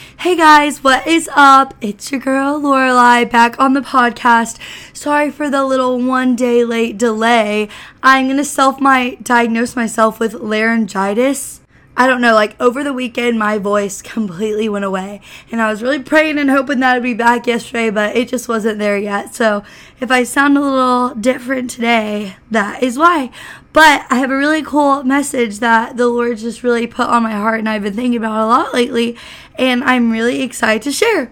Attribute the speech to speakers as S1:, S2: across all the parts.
S1: Hey guys, what is up? It's your girl Lorelai back on the podcast. Sorry for the little 1 day late delay. I'm going to diagnose myself with laryngitis. I don't know, over the weekend my voice completely went away, and I was really praying and hoping that it'd be back yesterday, but it just wasn't there yet. So if I sound a little different today, that is why. But I have a really cool message that the Lord just really put on my heart, and I've been thinking about a lot lately, and I'm really excited to share.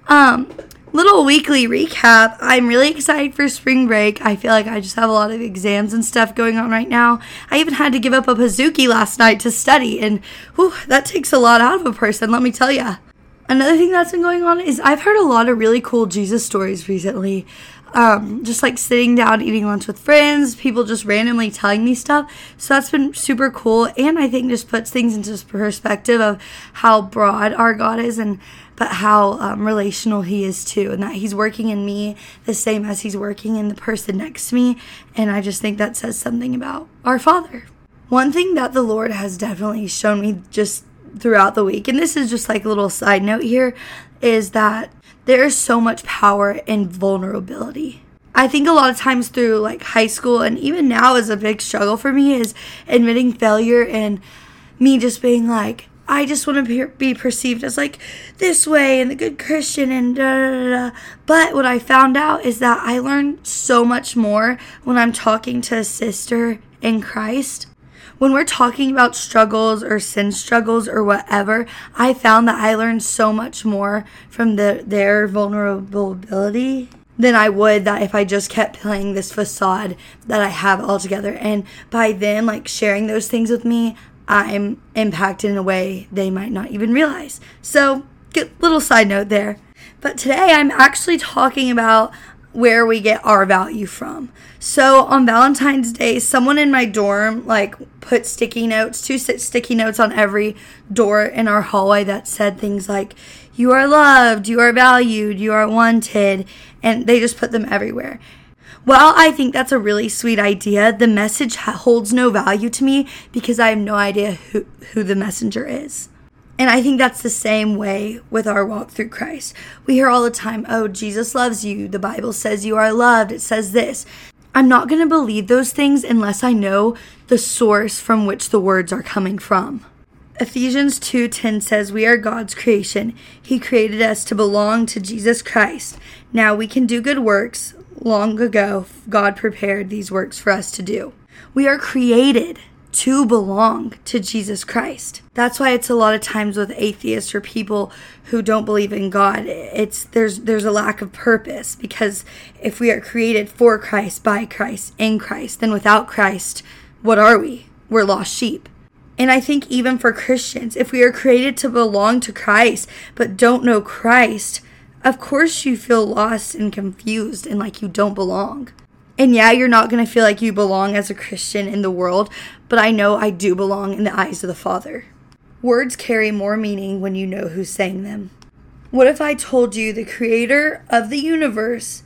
S1: Little weekly recap. I'm really excited for spring break. I feel like I just have a lot of exams and stuff going on right now. I even had to give up a Pizookie last night to study, and that takes a lot out of a person, let me tell you. Another thing that's been going on is I've heard a lot of really cool Jesus stories recently. Just sitting down, eating lunch with friends, people just randomly telling me stuff. So that's been super cool, and I think just puts things into perspective of how broad our God is, but how relational he is too, and that he's working in me the same as he's working in the person next to me. And I just think that says something about our Father. One thing that the Lord has definitely shown me just throughout the week, and this is just a little side note here, is that there is so much power in vulnerability. I think a lot of times through high school and even now is a big struggle for me is admitting failure and me just being I just want to be perceived as this way and the good Christian and da da da. But what I found out is that I learned so much more when I'm talking to a sister in Christ. When we're talking about struggles or sin struggles or whatever, I found that I learned so much more from their vulnerability than I would that if I just kept playing this facade that I have all together. And by them sharing those things with me, I'm impacted in a way they might not even realize. So, good little side note there. But today I'm actually talking about where we get our value from. So on Valentine's Day, someone in my dorm put two sticky notes on every door in our hallway that said things like, "You are loved, you are valued, you are wanted," and they just put them everywhere. While I think that's a really sweet idea, the message holds no value to me because I have no idea who the messenger is. And I think that's the same way with our walk through Christ. We hear all the time, "Oh, Jesus loves you. The Bible says you are loved. It says this." I'm not going to believe those things unless I know the source from which the words are coming from. Ephesians 2:10 says, "We are God's creation. He created us to belong to Jesus Christ. Now we can do good works. Long ago, God prepared these works for us to do." We are created to belong to Jesus Christ. That's why it's a lot of times with atheists or people who don't believe in God, there's a lack of purpose, because if we are created for Christ, by Christ, in Christ, then without Christ, what are we? We're lost sheep. And I think even for Christians, if we are created to belong to Christ but don't know Christ, of course you feel lost and confused and you don't belong. And yeah, you're not going to feel like you belong as a Christian in the world, but I know I do belong in the eyes of the Father. Words carry more meaning when you know who's saying them. What if I told you the creator of the universe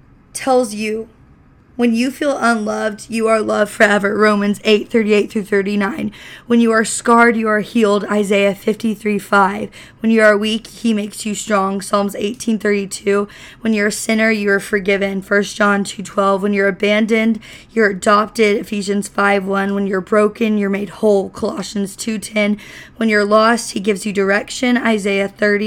S1: tells you, when you feel unloved, you are loved forever, Romans 8:38-39. When you are scarred, you are healed, Isaiah 53:5. When you are weak, he makes you strong, Psalms 18:32. When you're a sinner, you are forgiven, 1 John 2:12. When you're abandoned, you're adopted, Ephesians 5:1. When you're broken, you're made whole, Colossians 2:10. When you're lost, he gives you direction, Isaiah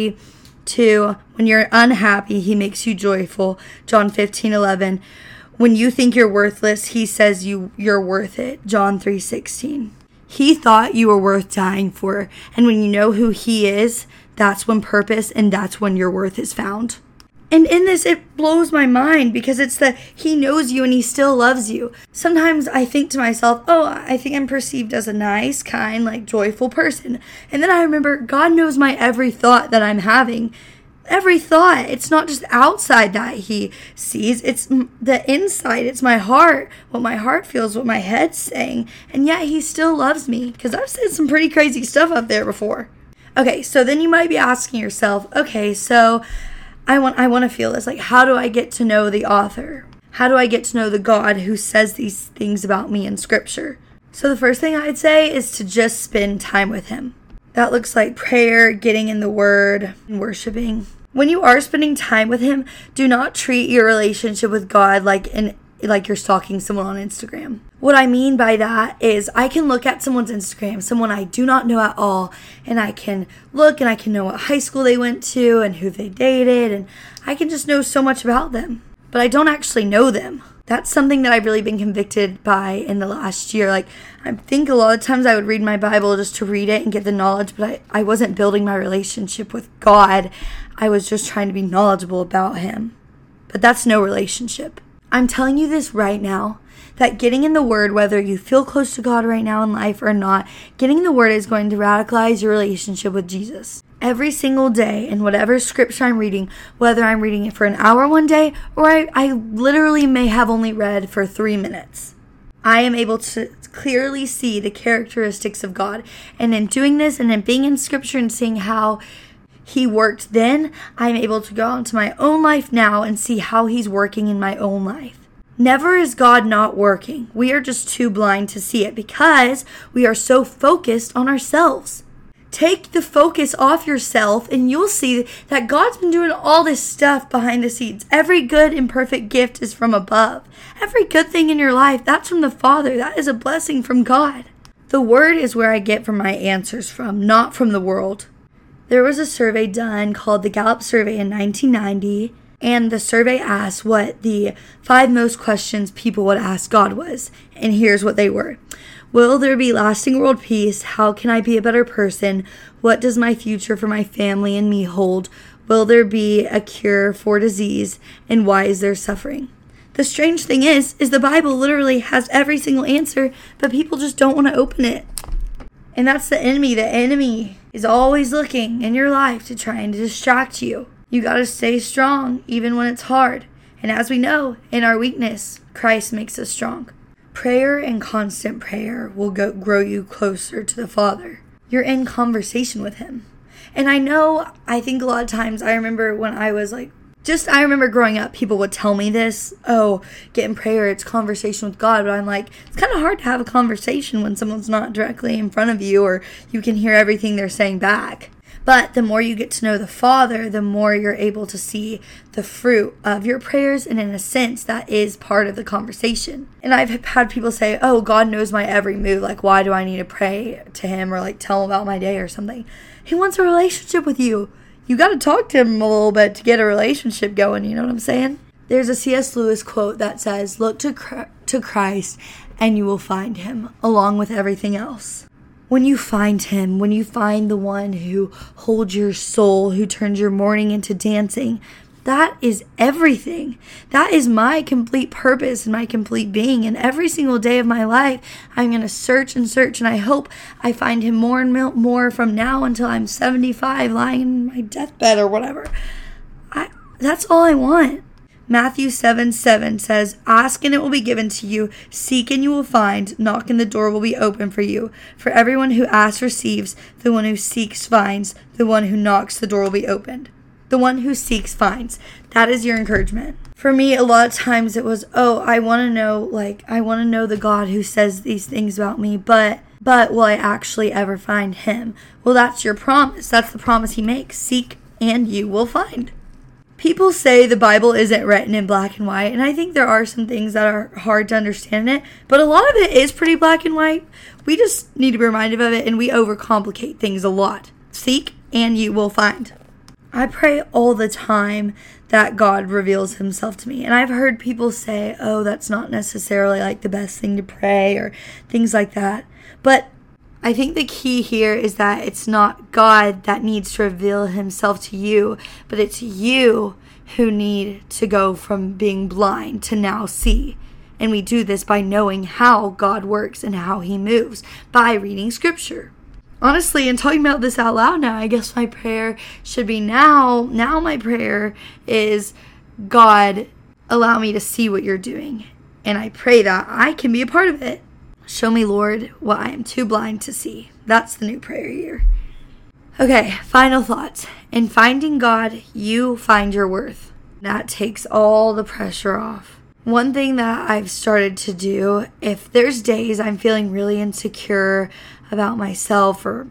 S1: 30:2. When you're unhappy, he makes you joyful, John 15:11. When you think you're worthless, he says you're worth it, John 3:16. He thought you were worth dying for, and when you know who he is, that's when purpose and that's when your worth is found. And in this, it blows my mind because it's that he knows you and he still loves you. Sometimes I think to myself, I think I'm perceived as a nice, kind, joyful person. And then I remember God knows my every thought that I'm having. Every thought. It's not just outside that he sees, it's the inside. It's my heart, what my heart feels, what my head's saying. And yet he still loves me, because I've said some pretty crazy stuff up there before. Okay, so then you might be asking yourself, okay, so I want to feel this. How do I get to know the author? How do I get to know the God who says these things about me in Scripture? So the first thing I'd say is to just spend time with him. That looks like prayer, getting in the Word, and worshiping. When you are spending time with Him, do not treat your relationship with God like you're stalking someone on Instagram. What I mean by that is I can look at someone's Instagram, someone I do not know at all, and I can look and I can know what high school they went to and who they dated, and I can just know so much about them. But I don't actually know them. That's something that I've really been convicted by in the last year. Like, I think a lot of times I would read my Bible just to read it and get the knowledge, but I wasn't building my relationship with God. I was just trying to be knowledgeable about Him. But that's no relationship. I'm telling you this right now, that getting in the Word, whether you feel close to God right now in life or not, getting in the Word is going to radicalize your relationship with Jesus. Every single day, in whatever scripture I'm reading, whether I'm reading it for an hour one day, or I literally may have only read for 3 minutes, I am able to clearly see the characteristics of God. And in doing this, and in being in scripture and seeing how He worked then, I'm able to go out into my own life now and see how He's working in my own life. Never is God not working. We are just too blind to see it because we are so focused on ourselves. Take the focus off yourself and you'll see that God's been doing all this stuff behind the scenes. Every good and perfect gift is from above. Every good thing in your life, that's from the Father. That is a blessing from God. The Word is where I get from my answers from, not from the world. There was a survey done called the Gallup Survey in 1990, and the survey asked what the 5 most questions people would ask God was. And here's what they were. Will there be lasting world peace? How can I be a better person? What does my future for my family and me hold? Will there be a cure for disease? And why is there suffering? The strange thing is the Bible literally has every single answer, but people just don't want to open it. And that's the enemy. The enemy is always looking in your life to try and distract you. You got to stay strong even when it's hard. And as we know, in our weakness, Christ makes us strong. Prayer and constant prayer will grow you closer to the Father. You're in conversation with Him. And I think a lot of times, I remember when I was I remember growing up, people would tell me this, get in prayer, it's conversation with God. But I'm like, it's kind of hard to have a conversation when someone's not directly in front of you or you can hear everything they're saying back. But the more you get to know the Father, the more you're able to see the fruit of your prayers. And in a sense, that is part of the conversation. And I've had people say, God knows my every move. Like, why do I need to pray to Him or tell Him about my day or something? He wants a relationship with you. You got to talk to Him a little bit to get a relationship going. You know what I'm saying? There's a C.S. Lewis quote that says, look to Christ and you will find Him along with everything else. When you find Him, when you find the one who holds your soul, who turns your mourning into dancing, that is everything. That is my complete purpose and my complete being. And every single day of my life, I'm going to search and search. And I hope I find Him more and more from now until I'm 75, lying in my deathbed or whatever. That's all I want. Matthew 7:7 says, ask and it will be given to you, seek and you will find, knock and the door will be open for you. For everyone who asks receives, the one who seeks finds, the one who knocks the door will be opened. The one who seeks finds. That is your encouragement. For me, a lot of times it was, I want to know the God who says these things about me, but will I actually ever find Him? Well, that's your promise. That's the promise He makes. Seek and you will find. People say the Bible isn't written in black and white, and I think there are some things that are hard to understand in it, but a lot of it is pretty black and white. We just need to be reminded of it, and we overcomplicate things a lot. Seek, and you will find. I pray all the time that God reveals Himself to me, and I've heard people say, that's not necessarily the best thing to pray, or things like that, but I think the key here is that it's not God that needs to reveal Himself to you, but it's you who need to go from being blind to now see. And we do this by knowing how God works and how He moves, by reading scripture. Honestly, and talking about this out loud now, I guess my prayer should be now my prayer is, God, allow me to see what You're doing. And I pray that I can be a part of it. Show me, Lord, what I am too blind to see. That's the new prayer here. Okay, final thoughts. In finding God, you find your worth. That takes all the pressure off. One thing that I've started to do, if there's days I'm feeling really insecure about myself or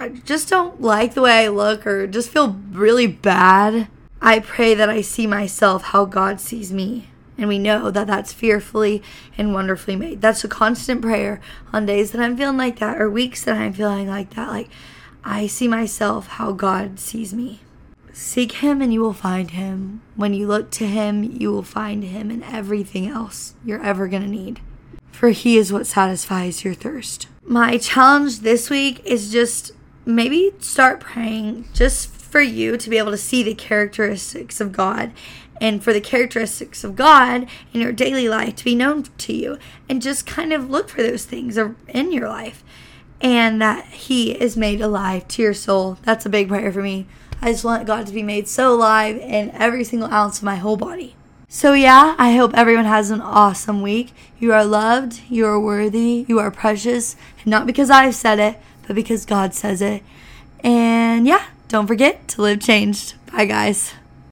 S1: I just don't like the way I look or just feel really bad, I pray that I see myself how God sees me. And we know that that's fearfully and wonderfully made. That's a constant prayer on days that I'm feeling like that or weeks that I'm feeling like that. Like, I see myself how God sees me. Seek him and you will find him. When you look to him, you will find him in everything else you're ever going to need. For he is what satisfies your thirst. My challenge this week is just maybe start praying just for you to be able to see the characteristics of God, and for the characteristics of God in your daily life to be known to you, and just kind of look for those things in your life, and that he is made alive to your soul. That's a big prayer for me. I just want God to be made so alive in every single ounce of my whole body. So yeah, I hope everyone has an awesome week. You are loved, you are worthy, you are precious, and not because I've said it, but because God says it. And yeah, don't forget to live changed. Bye, guys.